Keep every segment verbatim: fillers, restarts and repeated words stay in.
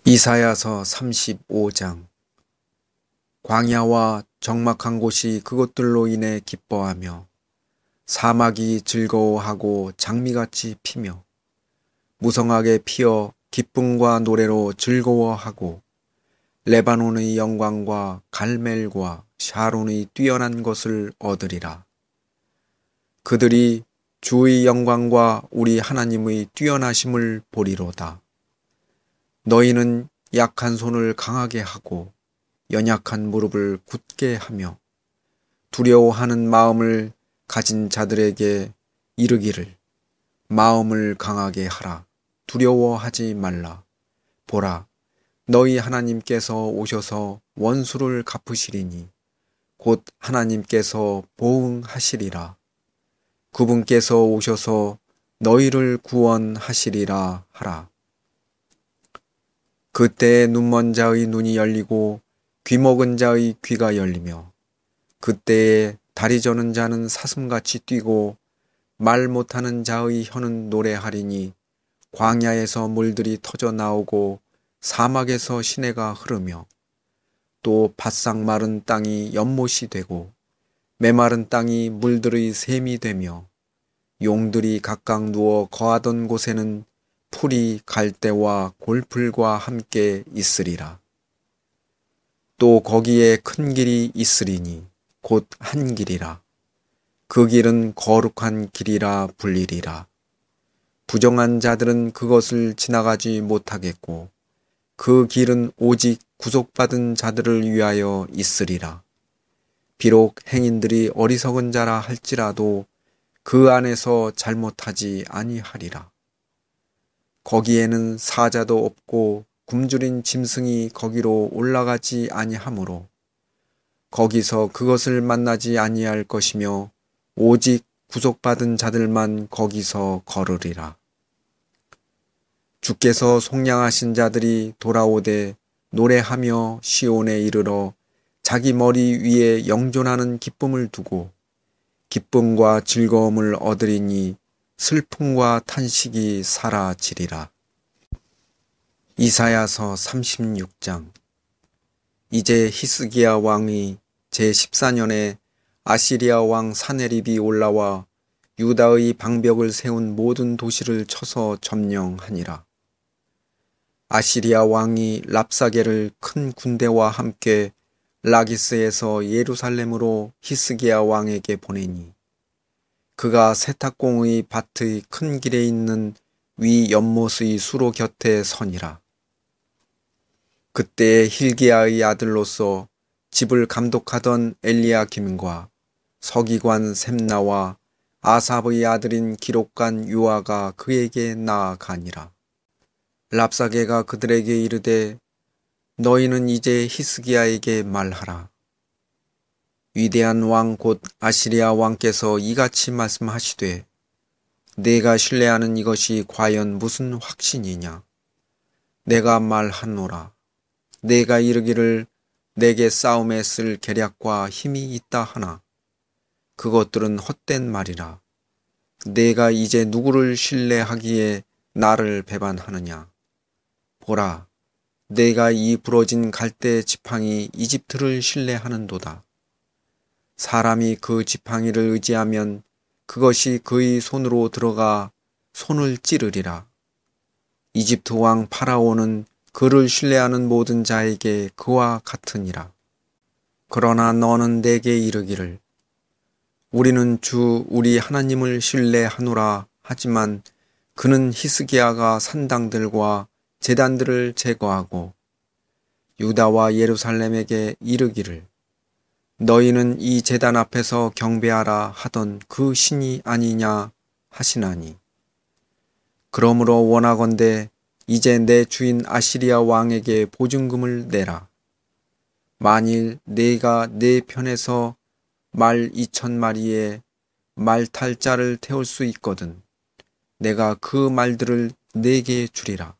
이사야서 삼십오 장. 광야와 적막한 곳이 그것들로 인해 기뻐하며 사막이 즐거워하고 장미같이 피며 무성하게 피어 기쁨과 노래로 즐거워하고 레바논의 영광과 갈멜과 샤론의 뛰어난 것을 얻으리라. 그들이 주의 영광과 우리 하나님의 뛰어나심을 보리로다. 너희는 약한 손을 강하게 하고 연약한 무릎을 굳게 하며 두려워하는 마음을 가진 자들에게 이르기를 마음을 강하게 하라. 두려워하지 말라. 보라, 너희 하나님께서 오셔서 원수를 갚으시리니 곧 하나님께서 보응하시리라. 그분께서 오셔서 너희를 구원하시리라 하라. 그때에 눈먼 자의 눈이 열리고 귀먹은 자의 귀가 열리며 그때에 다리 저는 자는 사슴같이 뛰고 말 못하는 자의 혀는 노래하리니 광야에서 물들이 터져 나오고 사막에서 시내가 흐르며 또 바싹 마른 땅이 연못이 되고 메마른 땅이 물들의 샘이 되며 용들이 각각 누워 거하던 곳에는 풀이 갈대와 골풀과 함께 있으리라. 또 거기에 큰 길이 있으리니 곧 한 길이라. 그 길은 거룩한 길이라 불리리라. 부정한 자들은 그것을 지나가지 못하겠고 그 길은 오직 구속받은 자들을 위하여 있으리라. 비록 행인들이 어리석은 자라 할지라도 그 안에서 잘못하지 아니하리라. 거기에는 사자도 없고 굶주린 짐승이 거기로 올라가지 아니하므로 거기서 그것을 만나지 아니할 것이며 오직 구속받은 자들만 거기서 걸으리라. 주께서 속량하신 자들이 돌아오되 노래하며 시온에 이르러 자기 머리 위에 영존하는 기쁨을 두고 기쁨과 즐거움을 얻으리니 슬픔과 탄식이 사라지리라. 이사야서 삼십육 장. 이제 히스기야 왕이 제십사 년에 아시리아 왕 사네립이 올라와 유다의 방벽을 세운 모든 도시를 쳐서 점령하니라. 아시리아 왕이 랍사게를 큰 군대와 함께 라기스에서 예루살렘으로 히스기야 왕에게 보내니 그가 세탁공의 밭의 큰 길에 있는 위 연못의 수로 곁에 서니라. 그때 hil기야의 아들로서 집을 감독하던 엘리야김과 서기관 셈나와 아삽의 아들인 기록관 유아가 그에게 나아가니라. 랍사게가 그들에게 이르되 너희는 이제 히스기야에게 말하라. 위대한 왕 곧 아시리아 왕께서 이같이 말씀하시되 내가 신뢰하는 이것이 과연 무슨 확신이냐. 내가 말하노라. 내가 이르기를 내게 싸움에 쓸 계략과 힘이 있다 하나 그것들은 헛된 말이라. 내가 이제 누구를 신뢰하기에 나를 배반하느냐. 보라, 내가 이 부러진 갈대 지팡이 이집트를 신뢰하는도다. 사람이 그 지팡이를 의지하면 그것이 그의 손으로 들어가 손을 찌르리라. 이집트 왕 파라오는 그를 신뢰하는 모든 자에게 그와 같으니라. 그러나 너는 내게 이르기를 우리는 주 우리 하나님을 신뢰하노라 하지만 그는 히스기야가 산당들과 제단들을 제거하고 유다와 예루살렘에게 이르기를 너희는 이 제단 앞에서 경배하라 하던 그 신이 아니냐 하시나니 그러므로 원하건대 이제 내 주인 아시리아 왕에게 보증금을 내라. 만일 내가 내 편에서 말 이천 마리에 말 탈 자를 태울 수 있거든 내가 그 말들을 내게 주리라.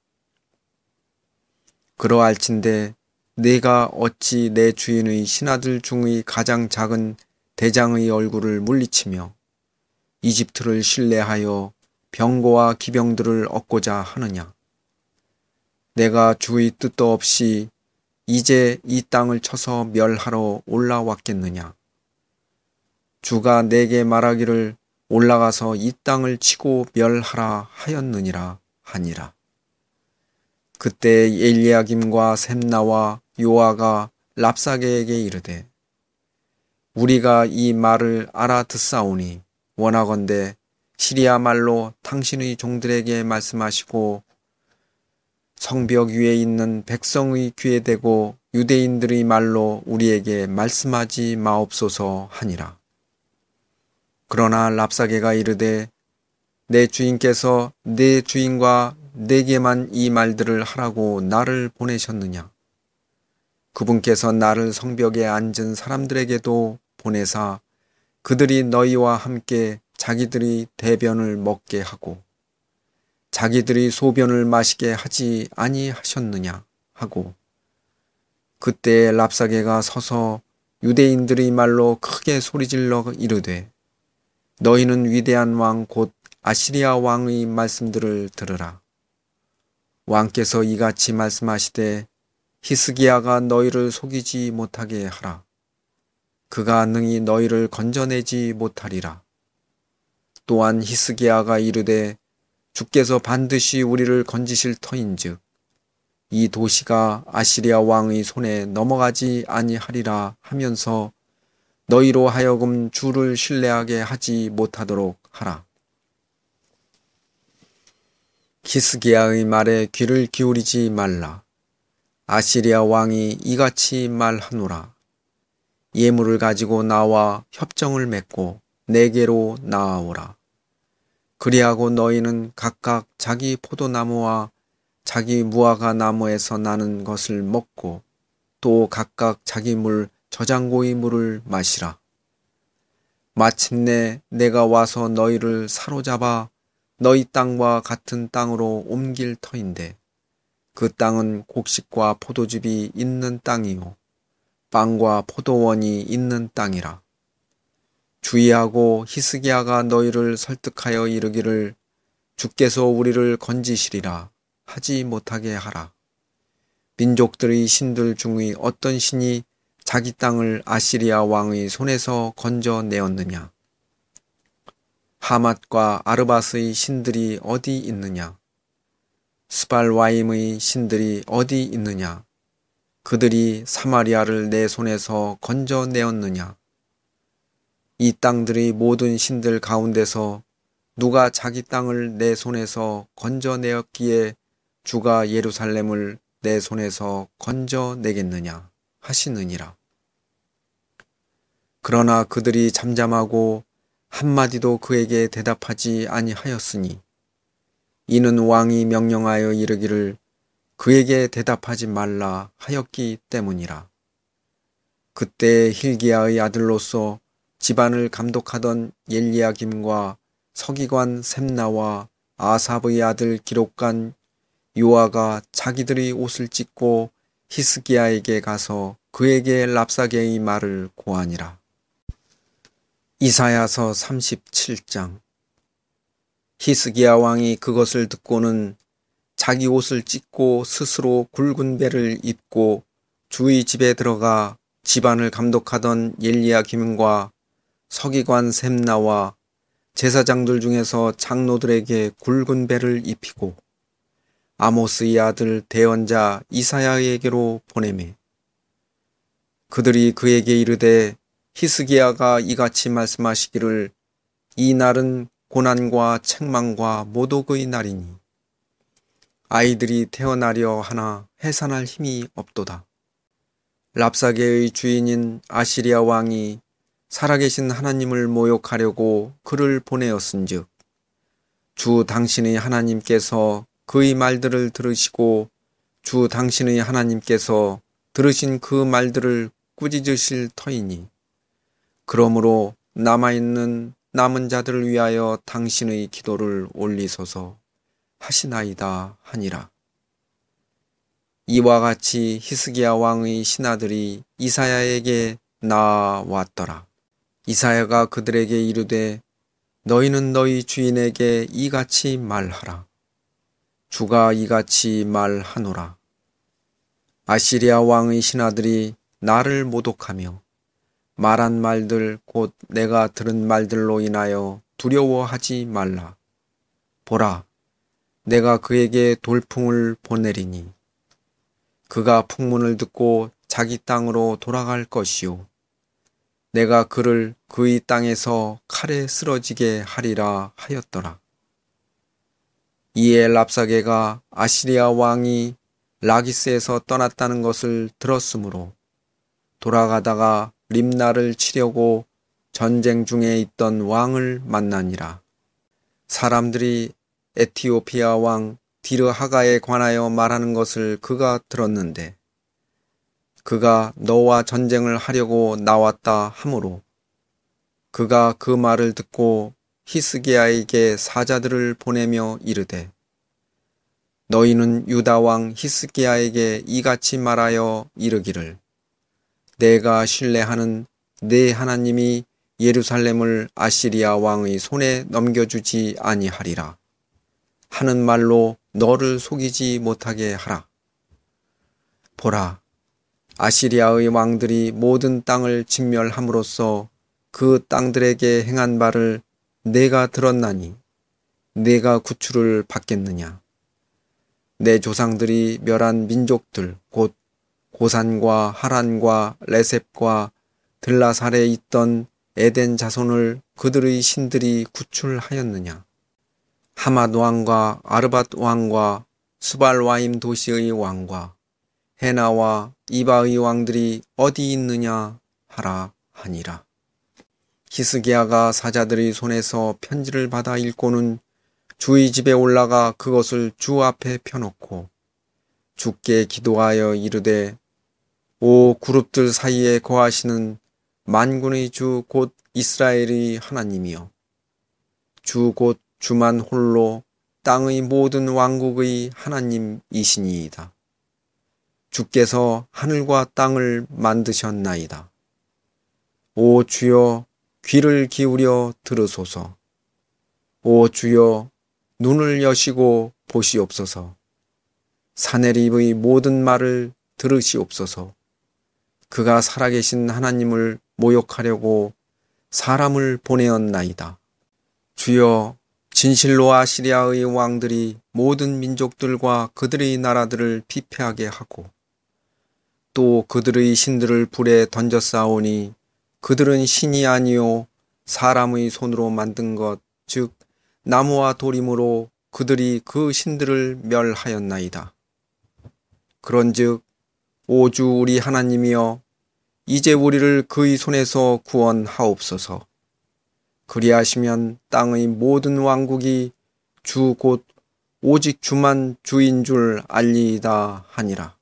그러할진대 내가 어찌 내 주인의 신하들 중의 가장 작은 대장의 얼굴을 물리치며 이집트를 신뢰하여 병거와 기병들을 얻고자 하느냐. 내가 주의 뜻도 없이 이제 이 땅을 쳐서 멸하러 올라왔겠느냐. 주가 내게 말하기를 올라가서 이 땅을 치고 멸하라 하였느니라 하니라. 그때 엘리야김과 셈나와 요아가 랍사게에게 이르되 우리가 이 말을 알아듣사오니 원하건대 시리아 말로 당신의 종들에게 말씀하시고 성벽 위에 있는 백성의 귀에 대고 유대인들의 말로 우리에게 말씀하지 마옵소서 하니라. 그러나 랍사게가 이르되 내 주인께서 내 주인과 내게만 이 말들을 하라고 나를 보내셨느냐. 그분께서 나를 성벽에 앉은 사람들에게도 보내사 그들이 너희와 함께 자기들이 대변을 먹게 하고 자기들이 소변을 마시게 하지 아니하셨느냐 하고 그때 랍사게가 서서 유대인들의 말로 크게 소리질러 이르되 너희는 위대한 왕 곧 아시리아 왕의 말씀들을 들으라. 왕께서 이같이 말씀하시되 히스기야가 너희를 속이지 못하게 하라. 그가 능히 너희를 건져내지 못하리라. 또한 히스기야가 이르되 주께서 반드시 우리를 건지실 터인즉 이 도시가 아시리아 왕의 손에 넘어가지 아니하리라 하면서 너희로 하여금 주를 신뢰하게 하지 못하도록 하라. 히스기야의 말에 귀를 기울이지 말라. 아시리아 왕이 이같이 말하노라. 예물을 가지고 나와 협정을 맺고 내게로 나아오라. 그리하고 너희는 각각 자기 포도나무와 자기 무화과 나무에서 나는 것을 먹고 또 각각 자기 물 저장고의 물을 마시라. 마침내 내가 와서 너희를 사로잡아 너희 땅과 같은 땅으로 옮길 터인데 그 땅은 곡식과 포도즙이 있는 땅이요 빵과 포도원이 있는 땅이라. 주의하고 히스기야가 너희를 설득하여 이르기를 주께서 우리를 건지시리라 하지 못하게 하라. 민족들의 신들 중의 어떤 신이 자기 땅을 아시리아 왕의 손에서 건져내었느냐. 하맛과 아르밧의 신들이 어디 있느냐. 스발와임의 신들이 어디 있느냐. 그들이 사마리아를 내 손에서 건져내었느냐. 이 땅들의 모든 신들 가운데서 누가 자기 땅을 내 손에서 건져내었기에 주가 예루살렘을 내 손에서 건져내겠느냐 하시느니라. 그러나 그들이 잠잠하고 한마디도 그에게 대답하지 아니하였으니 이는 왕이 명령하여 이르기를 그에게 대답하지 말라 하였기 때문이라. 그때 hil기야의 아들로서 집안을 감독하던 엘리야김과 서기관 셈나와 아삽의 아들 기록관 요아가 자기들의 옷을 찢고 히스기야에게 가서 그에게 랍사게의 말을 고하니라. 이사야서 삼십칠 장. 히스기야 왕이 그것을 듣고는 자기 옷을 찢고 스스로 굵은 배를 입고 주의 집에 들어가 집안을 감독하던 엘리야김과 서기관 셈나와 제사장들 중에서 장로들에게 굵은 배를 입히고 아모스의 아들 대언자 이사야에게로 보내매 그들이 그에게 이르되 히스기야가 이같이 말씀하시기를 이 날은 고난과 책망과 모독의 날이니 아이들이 태어나려 하나 해산할 힘이 없도다. 랍사게의 주인인 아시리아 왕이 살아계신 하나님을 모욕하려고 그를 보내었은즉 주 당신의 하나님께서 그의 말들을 들으시고 주 당신의 하나님께서 들으신 그 말들을 꾸짖으실 터이니 그러므로 남아있는 남은 자들을 위하여 당신의 기도를 올리소서 하시나이다 하니라. 이와 같이 히스기야 왕의 신하들이 이사야에게 나아왔더라. 이사야가 그들에게 이르되 너희는 너희 주인에게 이같이 말하라. 주가 이같이 말하노라. 아시리아 왕의 신하들이 나를 모독하며 말한 말들 곧 내가 들은 말들로 인하여 두려워하지 말라. 보라, 내가 그에게 돌풍을 보내리니 그가 풍문을 듣고 자기 땅으로 돌아갈 것이요 내가 그를 그의 땅에서 칼에 쓰러지게 하리라 하였더라. 이에 랍사게가 아시리아 왕이 라기스에서 떠났다는 것을 들었으므로 돌아가다가 림나를 치려고 전쟁 중에 있던 왕을 만나니라. 사람들이 에티오피아 왕 디르하가에 관하여 말하는 것을 그가 들었는데 그가 너와 전쟁을 하려고 나왔다 하므로 그가 그 말을 듣고 히스기야에게 사자들을 보내며 이르되 너희는 유다 왕 히스기야에게 이같이 말하여 이르기를 내가 신뢰하는 내 하나님이 예루살렘을 아시리아 왕의 손에 넘겨주지 아니하리라 하는 말로 너를 속이지 못하게 하라. 보라, 아시리아의 왕들이 모든 땅을 진멸함으로써 그 땅들에게 행한 바를 내가 들었나니 내가 구출을 받겠느냐. 내 조상들이 멸한 민족들 곧 고산과 하란과 레셉과 들라살에 있던 에덴 자손을 그들의 신들이 구출하였느냐. 하맛 왕과 아르밧 왕과 수발와임 도시의 왕과 헤나와 이바의 왕들이 어디 있느냐 하라 하니라. 히스기야가 사자들의 손에서 편지를 받아 읽고는 주의 집에 올라가 그것을 주 앞에 펴놓고 주께 기도하여 이르되 오 그룹들 사이에 거하시는 만군의 주 곧 이스라엘의 하나님이여 주 곧 주만 홀로 땅의 모든 왕국의 하나님이시니이다. 주께서 하늘과 땅을 만드셨나이다. 오 주여 귀를 기울여 들으소서. 오 주여 눈을 여시고 보시옵소서. 사내립의 모든 말을 들으시옵소서. 그가 살아계신 하나님을 모욕하려고 사람을 보내었나이다. 주여 진실로 아시리아의 왕들이 모든 민족들과 그들의 나라들을 피폐하게 하고 또 그들의 신들을 불에 던져 싸우니 그들은 신이 아니요 사람의 손으로 만든 것 즉 나무와 돌이므로 그들이 그 신들을 멸하였나이다. 그런즉 오주 우리 하나님이여 이제 우리를 그의 손에서 구원하옵소서. 그리하시면 땅의 모든 왕국이 주 곧 오직 주만 주인 줄 알리이다 하니라.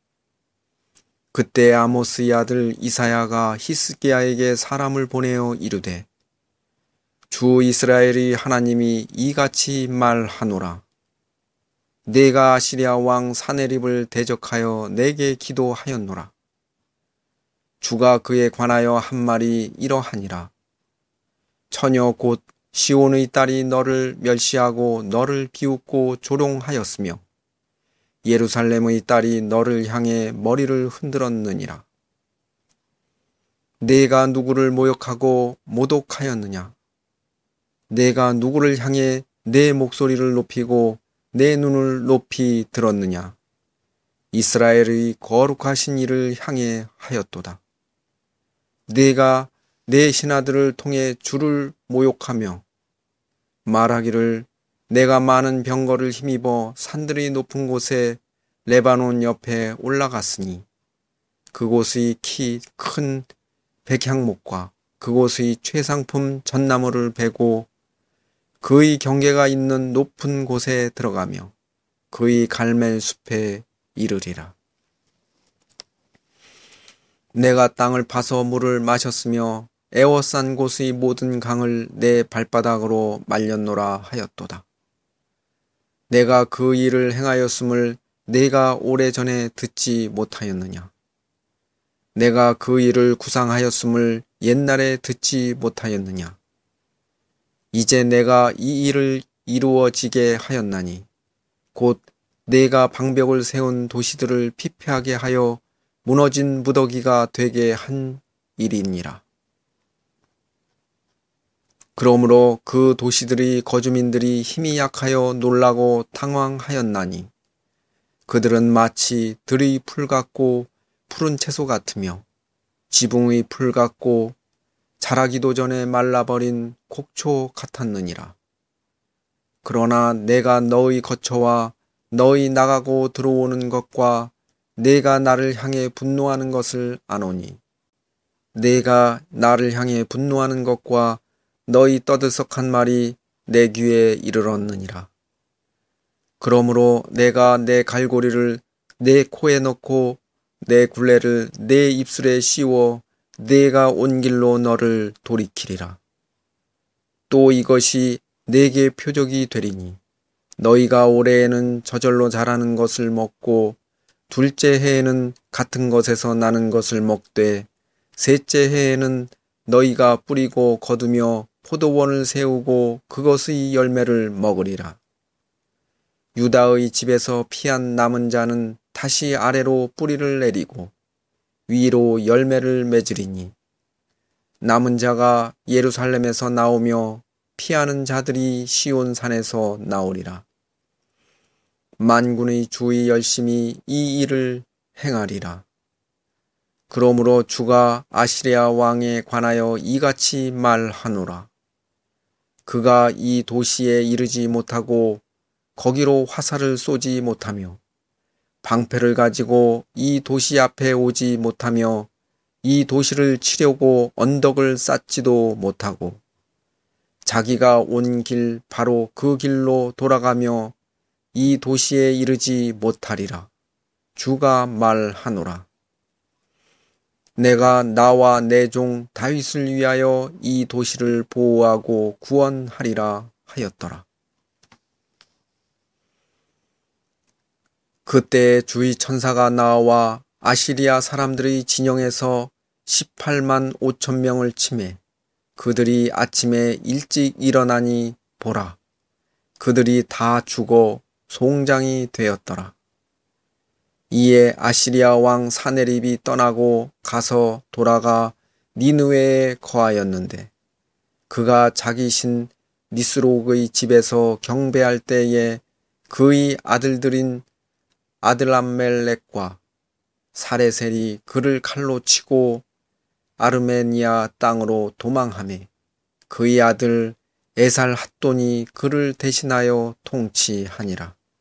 그때 아모스의 아들 이사야가 히스기야에게 사람을 보내어 이르되 주 이스라엘의 하나님이 이같이 말하노라. 내가 아시리아 왕 사네립을 대적하여 내게 기도하였노라. 주가 그에 관하여 한 말이 이러하니라. 처녀 곧 시온의 딸이 너를 멸시하고 너를 비웃고 조롱하였으며 예루살렘의 딸이 너를 향해 머리를 흔들었느니라. 내가 누구를 모욕하고 모독하였느냐? 내가 누구를 향해 내 목소리를 높이고 내 눈을 높이 들었느냐? 이스라엘의 거룩하신 이를 향해 하였도다. 내가 내 신하들을 통해 주를 모욕하며 말하기를 내가 많은 병거를 힘입어 산들이 높은 곳에 레바논 옆에 올라갔으니 그곳의 키 큰 백향목과 그곳의 최상품 전나무를 베고 그의 경계가 있는 높은 곳에 들어가며 그의 갈멜 숲에 이르리라. 내가 땅을 파서 물을 마셨으며 애워싼 곳의 모든 강을 내 발바닥으로 말렸노라 하였도다. 내가 그 일을 행하였음을 내가 오래전에 듣지 못하였느냐? 내가 그 일을 구상하였음을 옛날에 듣지 못하였느냐? 이제 내가 이 일을 이루어지게 하였나니 곧 내가 방벽을 세운 도시들을 피폐하게 하여 무너진 무더기가 되게 한 일이니라. 그러므로 그 도시들의 거주민들이 힘이 약하여 놀라고 당황하였나니 그들은 마치 들의 풀 같고 푸른 채소 같으며 지붕의 풀 같고 자라기도 전에 말라버린 곡초 같았느니라. 그러나 내가 너의 거처와 너희 나가고 들어오는 것과 내가 나를 향해 분노하는 것을 아노니 내가 나를 향해 분노하는 것과 너희 떠들썩한 말이 내 귀에 이르렀느니라. 그러므로 내가 내 갈고리를 내 코에 넣고 내 굴레를 내 입술에 씌워 내가 온 길로 너를 돌이키리라. 또 이것이 내게 표적이 되리니 너희가 올해에는 저절로 자라는 것을 먹고 둘째 해에는 같은 것에서 나는 것을 먹되 셋째 해에는 너희가 뿌리고 거두며 포도원을 세우고 그것의 열매를 먹으리라. 유다의 집에서 피한 남은 자는 다시 아래로 뿌리를 내리고 위로 열매를 맺으리니 남은 자가 예루살렘에서 나오며 피하는 자들이 시온 산에서 나오리라. 만군의 주의 열심히 이 일을 행하리라. 그러므로 주가 아시리아 왕에 관하여 이같이 말하노라. 그가 이 도시에 이르지 못하고 거기로 화살을 쏘지 못하며 방패를 가지고 이 도시 앞에 오지 못하며 이 도시를 치려고 언덕을 쌓지도 못하고 자기가 온 길 바로 그 길로 돌아가며 이 도시에 이르지 못하리라. 주가 말하노라. 내가 나와 내 종 다윗을 위하여 이 도시를 보호하고 구원하리라 하였더라. 그때 주의 천사가 나와 아시리아 사람들의 진영에서 십팔만 오천 명을 치매 그들이 아침에 일찍 일어나니 보라. 그들이 다 죽어 송장이 되었더라. 이에 아시리아 왕 사네립이 떠나고 가서 돌아가 니느웨에 거하였는데 그가 자기 신 니스록의 집에서 경배할 때에 그의 아들들인 아들람멜렉과 사레셀이 그를 칼로 치고 아르메니아 땅으로 도망하매 그의 아들 에살핫돈이 그를 대신하여 통치하니라.